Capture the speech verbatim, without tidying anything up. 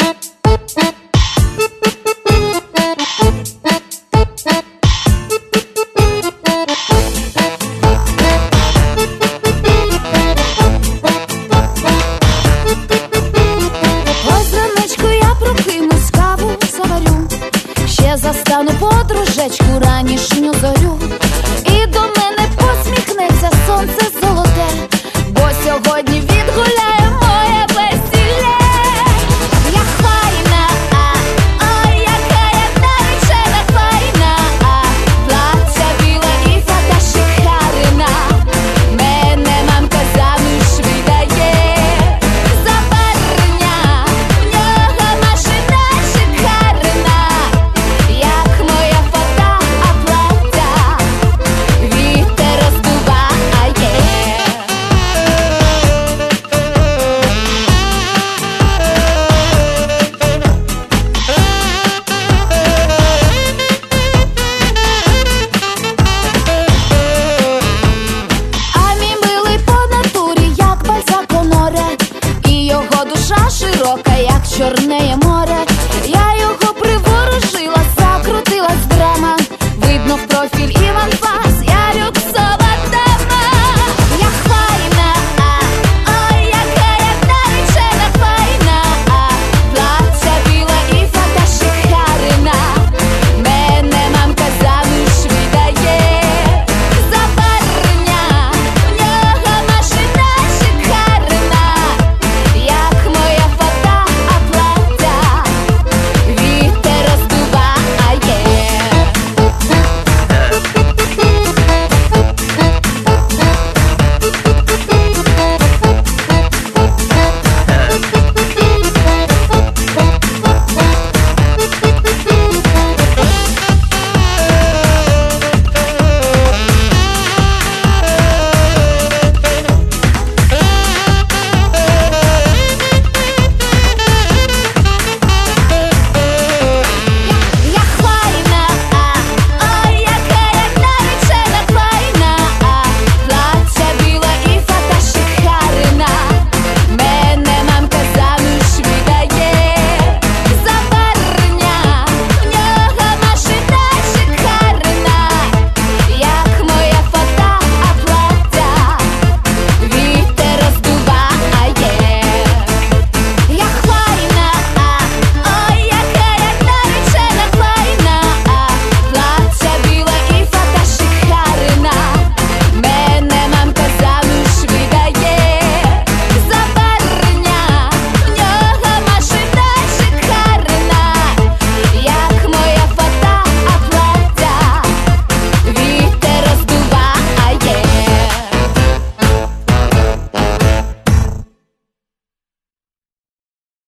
Застану подружечку ранішню зорю, і до мене посміхнеться сонце золоте, бо сьогодні відгуляє моє весілля. Я файна, а, ой, яка я наречена файна, а, плаття біле і фата шикарна, мене мамка заміж видає за парня, в нього машина шикарна. Як моя фата, а плаття вітер роздуває. А мій милий по натурі, як Бальзак Оноре, і його душа широка, як чорне